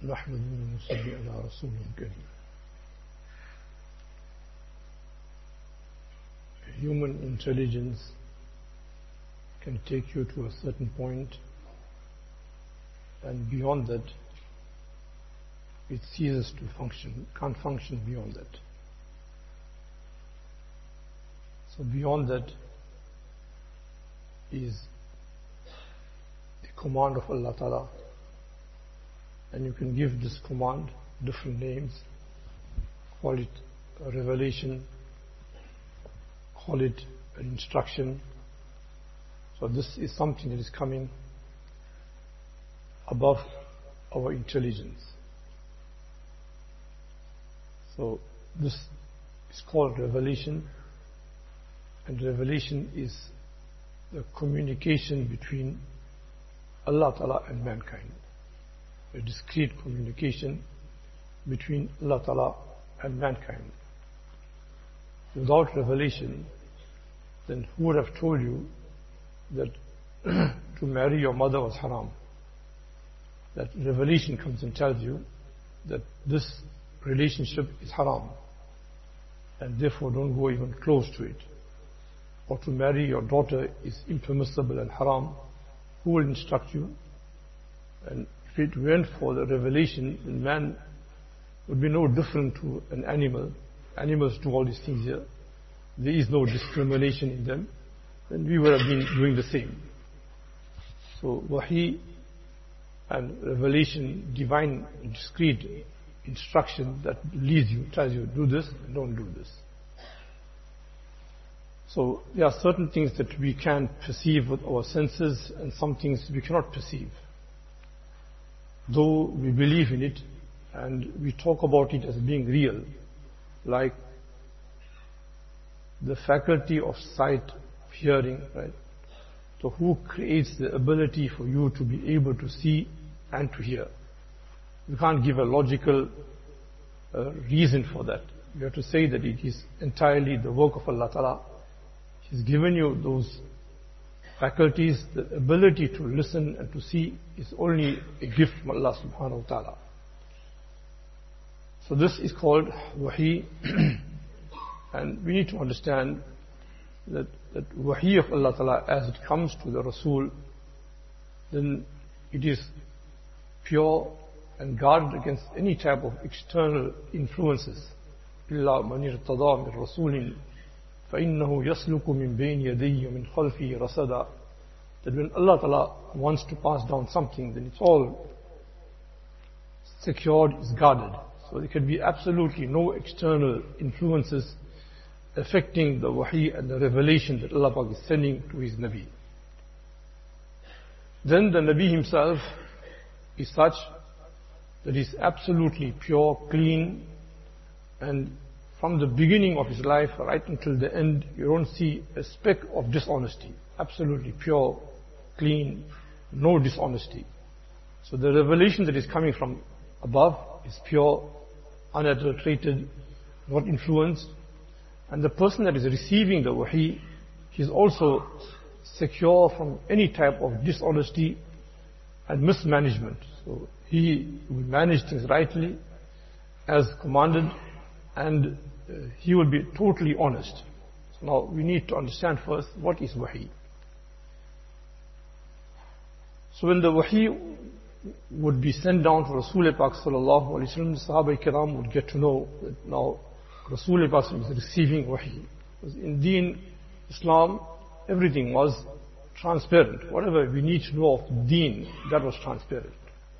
نحمده ونصلي على رسوله الكريم. Human intelligence can take you to a certain point, and beyond that it ceases to function, can't function beyond that. So beyond that is the command of Allah Ta'ala, and you can give this command different names, call it a revelation, call it an instruction. So this is something that is coming above our intelligence. So this is called revelation, and revelation is the communication between Allah Ta'ala and mankind, a discrete communication between Allah Ta'ala and mankind. Without revelation, then who would have told you that to marry your mother was haram? That revelation comes and tells you that this relationship is haram, and therefore don't go even close to it. Or to marry your daughter is impermissible and haram. Who will instruct you? And if it went for the revelation, then man would be no different to an animal. Animals do all these things here. There is no discrimination in them. Then we would have been doing the same. So wahi and revelation, divine discrete instruction that leads you, tells you do this and don't do this. So there are certain things that we can perceive with our senses, and some things we cannot perceive. Though we believe in it and we talk about it as being real, like the faculty of sight, hearing, right? So who creates the ability for you to be able to see and to hear? You can't give a logical reason for that. You have to say that it is entirely the work of Allah Ta'ala. He's given you those faculties. The ability to listen and to see is only a gift from Allah Subhanahu wa Ta'ala. So this is called wahi. And we need to understand that wahi of Allah Ta'ala, as it comes to the Rasul, then it is pure and guarded against any type of external influences. إِلَّا مَنِ ارْتَضَى مِنْ رَسُولٍ فَإِنَّهُ يَسْلُكُ مِنْ بَيْنِ يَدَيْهِ وَمِنْ خَلْفِهِ رَصَدًا. That when Allah Ta'ala wants to pass down something, then it's all secured, it's guarded. So there can be absolutely no external influences affecting the wahi and the revelation that Allah Ta'ala is sending to His Nabi. Then the Nabi himself is such that he is absolutely pure, clean, and from the beginning of his life right until the end, you don't see a speck of dishonesty. Absolutely pure, clean, no dishonesty. So the revelation that is coming from above is pure, unadulterated, not influenced. And the person that is receiving the wahi, he is also secure from any type of dishonesty and mismanagement. So he will manage things rightly as commanded, and he will be totally honest. So now we need to understand first what is wahi. So when the wahi would be sent down to Rasul Pak sallallahu alaihi wasallam, the Sahaba Kiram would get to know that now Rasul Pak is receiving wahi. Because in Deen, Islam, everything was transparent. Whatever we need to know of Deen, that was transparent.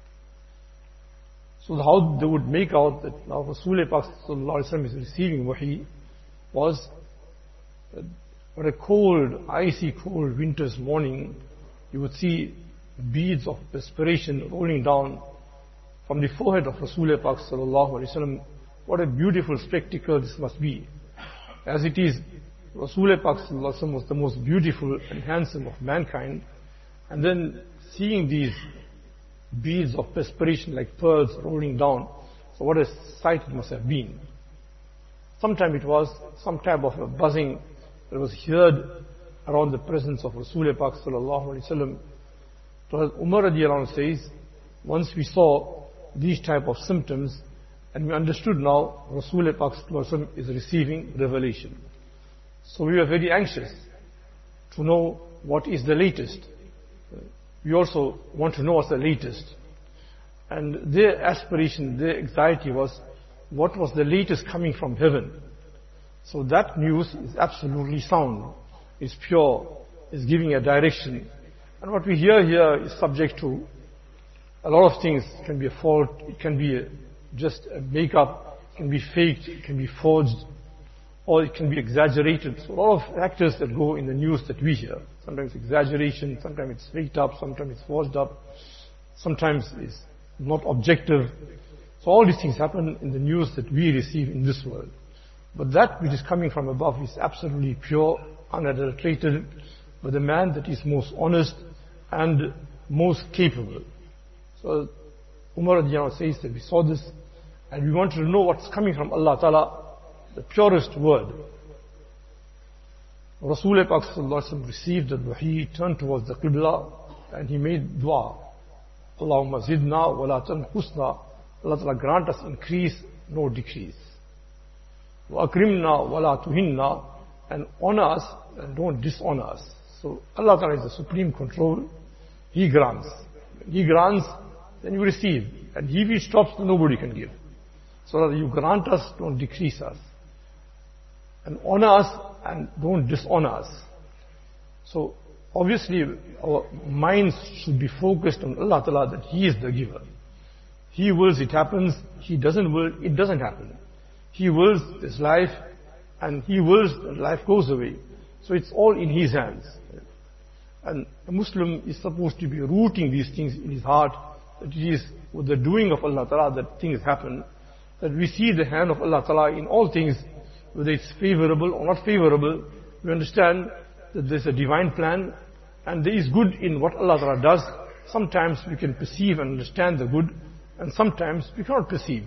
So how they would make out that now Rasul Pak sallallahu alaihi wasallam is receiving wahi was on a cold, icy cold winter's morning, you would see beads of perspiration rolling down from the forehead of Rasul Pak sallallahu alaihi wasallam. What a beautiful spectacle this must be. As it is, Rasul Pak sallallahu alaihi wasallam was the most beautiful and handsome of mankind, and then seeing these beads of perspiration like pearls rolling down, so what a sight it must have been. Sometime it was some type of a buzzing that was heard around the presence of Rasul Pak sallallahu alaihi wasallam. So as Umar radiallahu anhu says, once we saw these type of symptoms, and we understood now Rasul Pak is receiving revelation. So we were very anxious to know what is the latest. We also want to know what's the latest. And their aspiration, their anxiety was, what was the latest coming from heaven? So that news is absolutely sound, is pure, is giving a direction. And what we hear here is subject to a lot of things. It can be a fault, it can be just a make-up, it can be faked, it can be forged, or it can be exaggerated. So a lot of factors that go in the news that we hear. Sometimes exaggeration, sometimes it's faked up, sometimes it's forged up, sometimes it's not objective. So all these things happen in the news that we receive in this world. But that which is coming from above is absolutely pure, unadulterated, by the man that is most honest and most capable. So Umar says that we saw this and we wanted to know what's coming from Allah Ta'ala, the purest word. Rasul Pak received the wahi, turned towards the Qibla, and he made dua. Allahumma zidna wa la tanqusna. Allah Ta'ala grant us increase, no decrease. Wa akrimna wa la tuhinna, and honor us and don't dishonor us. So Allah Ta'ala is the supreme control. He grants. When He grants, then you receive. And if He stops, nobody can give. So that you grant us, don't decrease us. And honor us and don't dishonor us. So obviously our minds should be focused on Allah Ta'ala, that He is the giver. He wills it happens, He doesn't will it doesn't happen. He wills this life and He wills that life goes away. So it's all in His hands. And a Muslim is supposed to be rooting these things in his heart, that it is with the doing of Allah Ta'ala that things happen, that we see the hand of Allah Ta'ala in all things, whether it's favorable or not favorable. We understand that there's a divine plan and there is good in what Allah Ta'ala does. Sometimes we can perceive and understand the good, and sometimes we cannot perceive.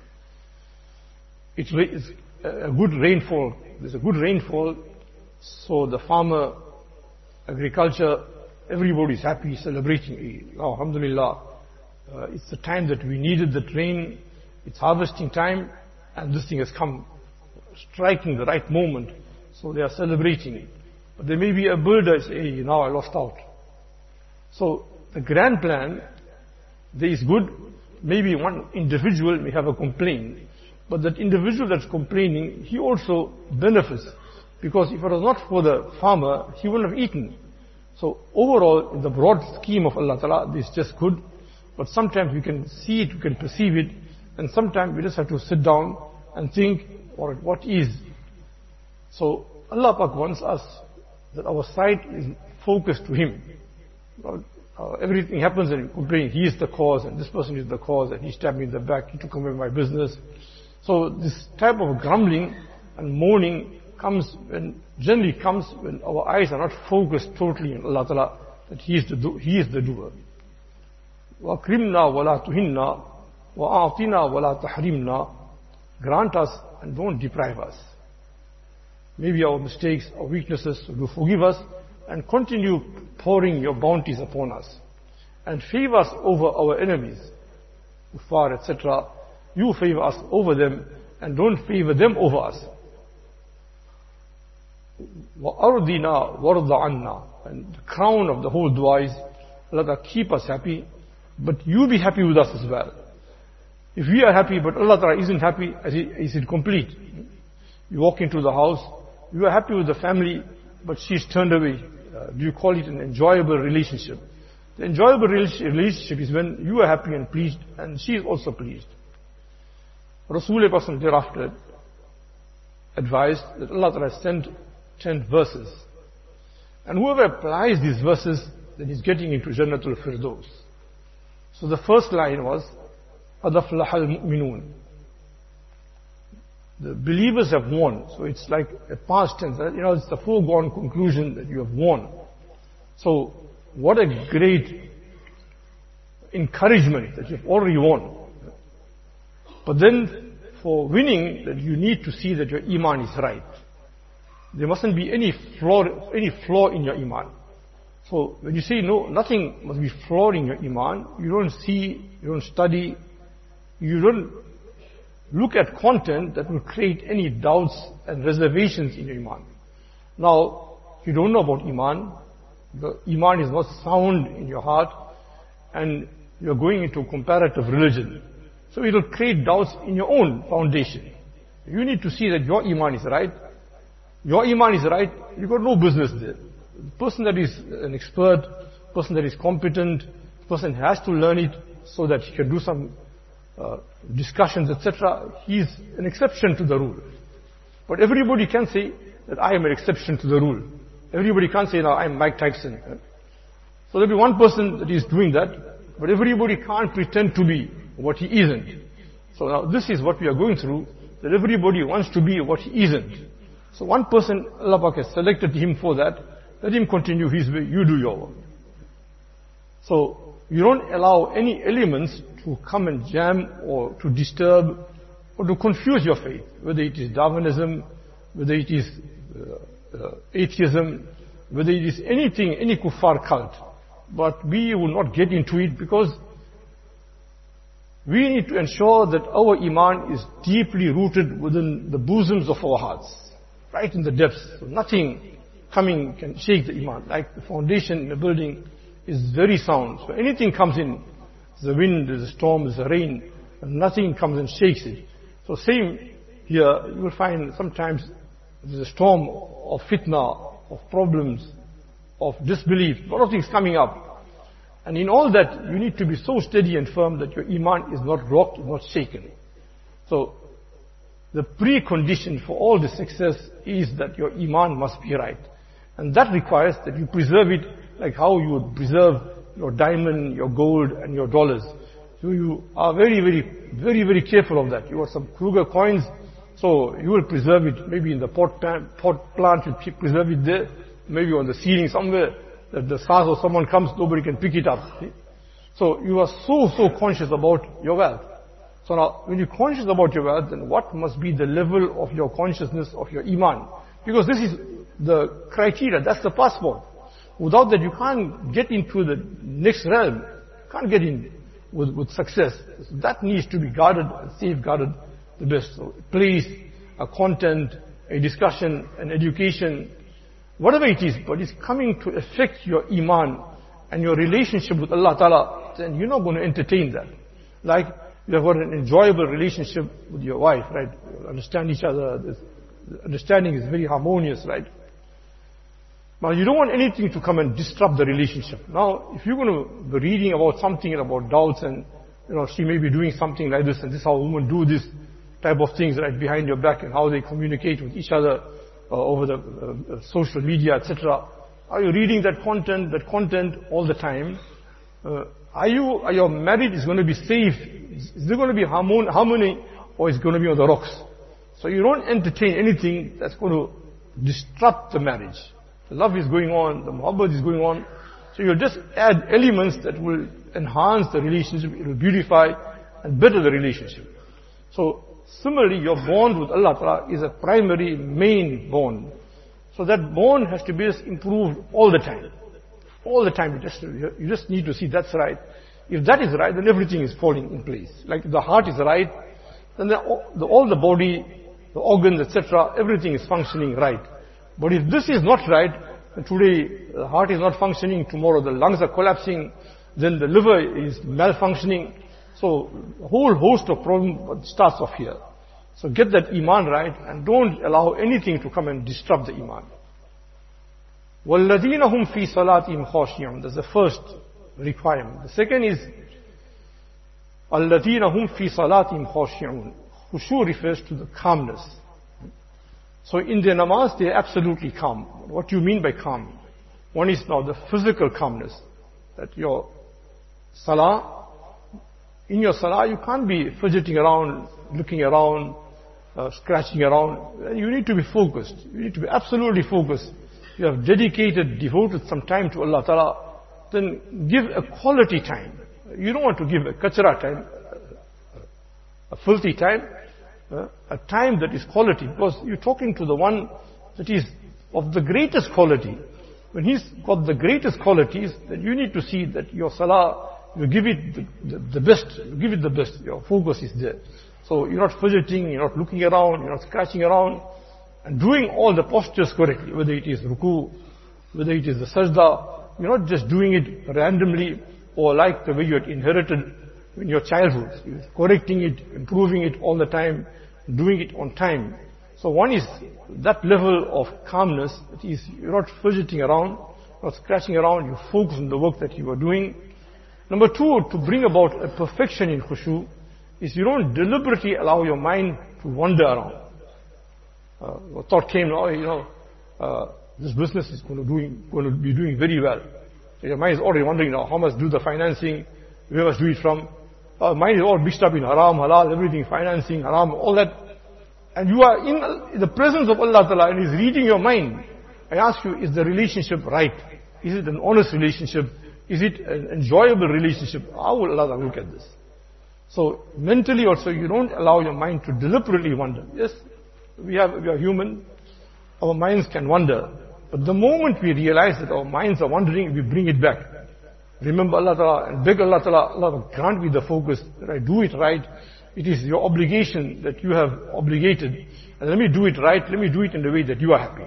It's a good rainfall. There's a good rainfall, so the farmer, agriculture, everybody is happy, celebrating. Alhamdulillah, it's the time that we needed that rain. It's harvesting time, and this thing has come, striking the right moment. So they are celebrating. But there may be a builder say, hey, now I lost out. So the grand plan, there is good. Maybe one individual may have a complaint, but that individual that's complaining, he also benefits. Because if it was not for the farmer, he wouldn't have eaten. So overall, in the broad scheme of Allah Ta'ala, this is just good. But sometimes we can see it, we can perceive it, and sometimes we just have to sit down and think, or what is. So Allah Pak wants us that our sight is focused to Him. Everything happens and we complain, He is the cause, and this person is the cause, and He stabbed me in the back, He took away my business. So this type of grumbling and moaning generally comes when our eyes are not focused totally on Allah Ta'ala, that He is the doer. وَأَكْرِمْنَا وَلَا تُهِنَّا وَأَعْطِنَا وَلَا تَحْرِمْنَا. Grant us and don't deprive us. Maybe our mistakes, our weaknesses, so do forgive us and continue pouring your bounties upon us. And favor us over our enemies, kuffar, etc. You favor us over them and don't favor them over us. وَأَرْضِنَا وَارْضَ عَنَّا. And the crown of the whole dua is, Allah keep us happy, but you be happy with us as well. If we are happy but Allah Ta'ala isn't happy, is it complete? You walk into the house, you are happy with the family, but she's turned away. Do you call it an enjoyable relationship? The enjoyable relationship is when you are happy and pleased, and she is also pleased. Rasulullah thereafter advised that Allah Ta'ala sent 10 verses. And whoever applies these verses, then he's getting into Jannatul Firdaus. So the first line was, قَدْ أَفْلَحَ الْمُؤْمِنُونَ. The believers have won. So it's like a past tense. It's the foregone conclusion that you have won. So what a great encouragement that you've already won. But then for winning, that you need to see that your iman is right. There mustn't be any flaw in your iman. So when you say no, nothing must be flawed in your iman, you don't see, you don't study, you don't look at content that will create any doubts and reservations in your iman. Now, you don't know about iman, the iman is not sound in your heart, and you're going into comparative religion. So it will create doubts in your own foundation. You need to see that your iman is right. Your iman is right, you've got no business there. The person that is an expert, person that is competent, person has to learn it so that he can do some discussions, etc. He is an exception to the rule. But everybody can say that I am an exception to the rule. Everybody can't say, now I am Mike Tyson. So there'll be one person that is doing that, but everybody can't pretend to be what he isn't. So now this is what we are going through, that everybody wants to be what he isn't. So one person, Allah Pak has selected him for that, let him continue his way, you do your work. So you don't allow any elements to come and jam or to disturb or to confuse your faith, whether it is Darwinism, whether it is atheism, whether it is anything, any kuffar cult. But we will not get into it because we need to ensure that our iman is deeply rooted within the bosoms of our hearts, right in the depths. So nothing coming can shake the iman. Like the foundation in a building is very sound. So anything comes in, there's a wind, there's a storm, there's a rain, and nothing comes and shakes it. So same here, you will find sometimes there's a storm of fitna, of problems, of disbelief, a lot of things coming up. And in all that, you need to be so steady and firm that your iman is not rocked, not shaken. So, the precondition for all the success is that your iman must be right. And that requires that you preserve it like how you would preserve your diamond, your gold, and your dollars. So you are very careful of that. You have some Kruger coins, so you will preserve it maybe in the pot plant, you preserve it there, maybe on the ceiling somewhere, that the SARS or someone comes, nobody can pick it up. See? So you are so conscious about your wealth. So now, when you're conscious about your wealth, then what must be the level of your consciousness of your iman? Because this is the criteria, that's the passport. Without that, you can't get into the next realm. You can't get in with success. So that needs to be guarded and safeguarded the best. So place, a content, a discussion, an education, whatever it is, but it's coming to affect your iman and your relationship with Allah Ta'ala, then you're not going to entertain that. Like, you have got an enjoyable relationship with your wife, right? You understand each other, the understanding is very harmonious, right? Now, you don't want anything to come and disrupt the relationship. Now, if you're going to be reading about something about doubts and, she may be doing something like this and this is how women do this type of things right behind your back and how they communicate with each other over the social media, etc. Are you reading that content all the time? Are your marriage is going to be safe? Is there going to be harmony or is it going to be on the rocks? So you don't entertain anything that's going to disrupt the marriage. The love is going on, the muhabbat is going on. So you just add elements that will enhance the relationship, it will beautify and better the relationship. So similarly, your bond with Allah Ta'ala is a primary, main bond. So that bond has to be improved all the time. All the time, you just need to see that's right. If that is right, then everything is falling in place. Like if the heart is right, then all the body, the organs, etc., everything is functioning right. But if this is not right, today the heart is not functioning, tomorrow the lungs are collapsing, then the liver is malfunctioning. So a whole host of problems starts off here. So get that iman right and don't allow anything to come and disrupt the iman. وَالَّذِينَ هُمْ فِي صَلَاتِهِمْ خَاشِعُونَ. That's the first requirement. The second is الَّذِينَ هُمْ فِي صَلَاتِهِمْ خَاشِعُونَ. Khushu refers to the calmness. So in their namaz, they are absolutely calm. What do you mean by calm? One is now the physical calmness. That your salah, in your salah, you can't be fidgeting around, looking around, scratching around. You need to be focused. You need to be absolutely focused. You have devoted some time to Allah Ta'ala, then give a quality time. You don't want to give a kachra time, a filthy time, a time that is quality, because you're talking to the one that is of the greatest quality. When he's got the greatest qualities, then you need to see that your salah you give it the best, you give it the best, your focus is there. So you're not fidgeting, you're not looking around, you're not scratching around, and doing all the postures correctly, whether it is ruku, whether it is the sajda, you're not just doing it randomly or like the way you had inherited in your childhood. You're correcting it, improving it all the time, doing it on time. So one is that level of calmness, that is, you're not fidgeting around, not scratching around, you focus on the work that you are doing. Number two, to bring about a perfection in khushu, is you don't deliberately allow your mind to wander around. A thought came, this business is going to be doing very well. So your mind is already wondering now, how much do the financing, where must do it from? Mind is all mixed up in haram, halal, everything, financing, haram, all that. And you are in the presence of Allah Ta'ala and He's reading your mind. I ask you, is the relationship right? Is it an honest relationship? Is it an enjoyable relationship? How will Allah look at this? So mentally also, you don't allow your mind to deliberately wander. Yes, we are human. Our minds can wander. But the moment we realize that our minds are wandering, we bring it back. Remember Allah Ta'ala and beg Allah Ta'ala, Allah grant me the focus that I do it right. It is your obligation that you have obligated. And let me do it right. Let me do it in the way that you are happy.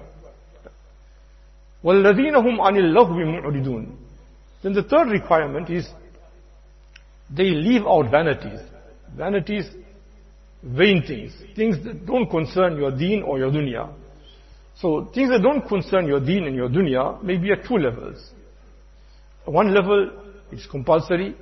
وَالَّذِينَ هُمْ عَنِ اللَّغْوِ مُعْرِضُونَ. Then the third requirement is they leave out vanities. Vanities, vain things. Things that don't concern your deen or your dunya. So things that don't concern your deen and your dunya may be at two levels. One level is compulsory.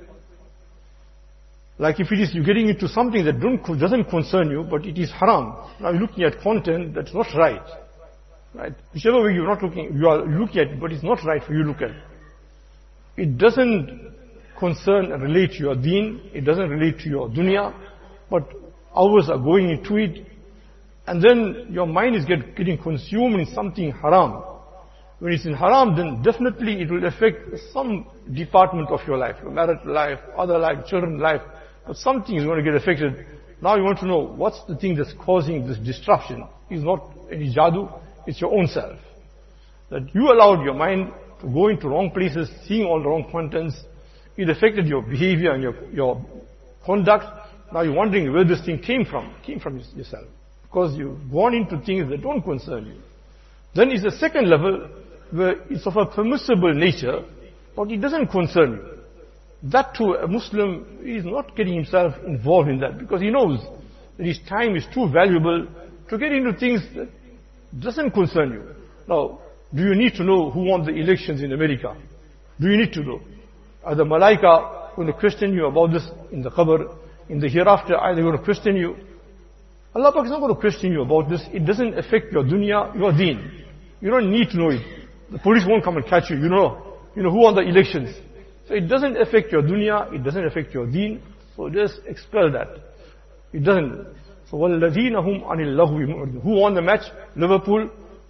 Like if it is you're getting into something that doesn't concern you, but it is haram. Now you're looking at content that's not right. Right? Whichever way you are looking at it, but it's not right for you to look at. It doesn't concern and relate to your deen, it doesn't relate to your dunya, but hours are going into it, and then your mind is getting consumed in something haram. When it's in haram, then definitely it will affect some department of your life, your marital life, other life, children's life, but something is going to get affected. Now you want to know what's the thing that's causing this disruption. It's not any jadoo, it's your own self. That you allowed your mind to go into wrong places, seeing all the wrong contents. It affected your behavior and your conduct. Now you're wondering where this thing came from. It came from yourself. Because you've gone into things that don't concern you. Then is the second level where it's of a permissible nature, but it doesn't concern you. That too, a Muslim is not getting himself involved in that because he knows that his time is too valuable to get into things that doesn't concern you. Now, do you need to know who won the elections in America? Do you need to know? Are the Malaika going to question you about this in the qabr? In the hereafter, are they going to question you? Allah Pak is not going to question you about this. It doesn't affect your dunya, your deen. You don't need to know it. The police won't come and catch you. You know who won the elections. So it doesn't affect your dunya, it doesn't affect your deen. So just expel that. It doesn't. So وَالَّذِينَ هُمْ عَنِ اللَّهْوِ مُعْرِضُونَ. Who won the match? Liverpool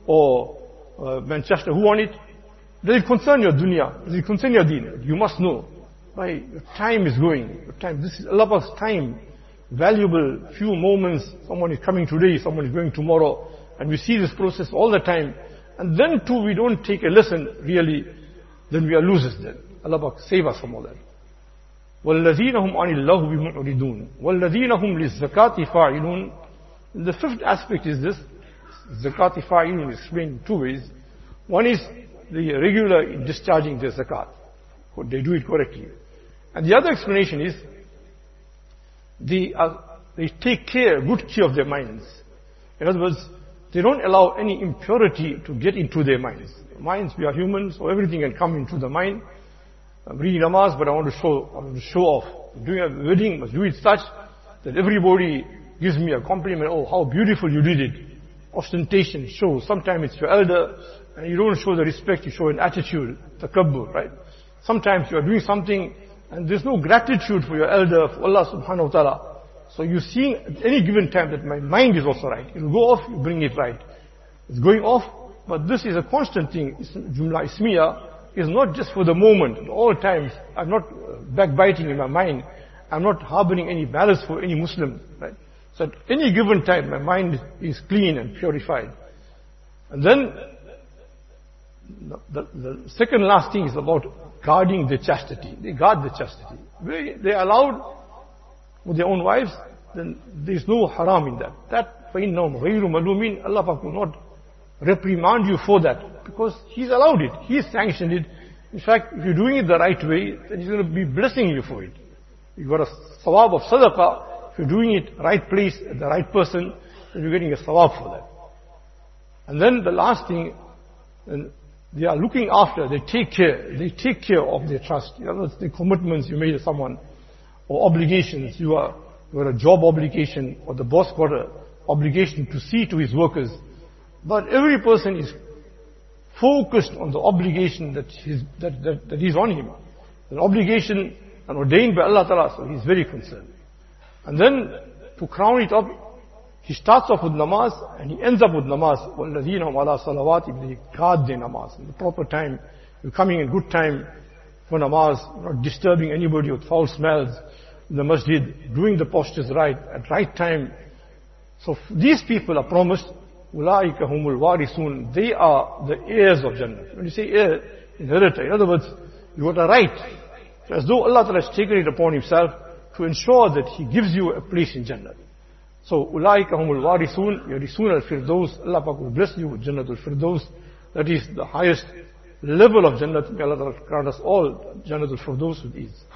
or Manchester? Who won it? Does it concern your dunya? Does it concern your deen? You must know. Your time is going. This is Allah's time. Valuable few moments. Someone is coming today, someone is going tomorrow. And we see this process all the time. And then too we don't take a lesson really, then we are losers then. Allah save us from all that. وَالَّذِينَ هُمْ عَنِ اللَّهْوِ مُعْرِضُونَ وَالَّذِينَ هُمْ لِلزَّكَاةِ فَاعِلُونَ. The fifth aspect is this. Zakati fa'ilun is explained in two ways. One is the regular discharging their zakat. They do it correctly. And the other explanation is they take good care of their minds. In other words, they don't allow any impurity to get into their minds. Minds, we are humans, so everything can come into the mind. I'm reading namaz, but I want to show off. Doing a wedding, must do it such that everybody gives me a compliment. Oh, how beautiful you did it. Ostentation, show. Sometimes it's your elder, and you don't show the respect, you show an attitude, takabbur, right? Sometimes you are doing something, and there's no gratitude for your elder, for Allah subhanahu wa ta'ala. So you see at any given time that my mind is also right. It will go off, you bring it right. It's going off, but this is a constant thing. Jumla Ismiya is not just for the moment. At all times, I'm not backbiting in my mind. I'm not harboring any malice for any Muslim, right? So at any given time, my mind is clean and purified. And then, The second last thing is about guarding the chastity. They guard the chastity. They allowed with their own wives, then there is no haram in that. That فَإِنَّهُمْ غَيْرُ مَلُومِينَ, Allah Pak will not reprimand you for that, because He's allowed it. He's sanctioned it. In fact, if you're doing it the right way, then He's going to be blessing you for it. You got a sawab of sadaqah. If you're doing it right place, at the right person, then you're getting a sawab for that. And then the last thing, they are looking after, they take care of their trust. You know, the commitments you made to someone, or obligations. You got a job obligation, or the boss got a obligation to see to his workers. But every person is focused on the obligation that is on him. An obligation and ordained by Allah Ta'ala, so he's very concerned. And then, to crown it up, he starts off with namaz, and he ends up with namaz. وَالَّذِينَ هُمْ عَلَىٰ صَلَوَاتِهِمْ, they guard their namaz. In the proper time, you're coming in good time for namaz, not disturbing anybody with foul smells in the masjid, doing the postures right, at right time. So these people are promised, أُولَٰئِكَ هُمُ الْوَارِثُونَ, they are the heirs of Jannah. When you say heir, inheritor, in other words, you got a right. So as though Allah Ta'ala has taken it upon Himself to ensure that He gives you a place in Jannah. So, أُولَٰئِكَ هُمُ الْوَارِثُونَ يَرِثُونَ الْفِرْدَوْسِ, Allah Pak will bless you with Jannatul Firdaus. That is the highest level of Jannah. May Allah Ta'ala grant us all Jannatul Firdaus with ease.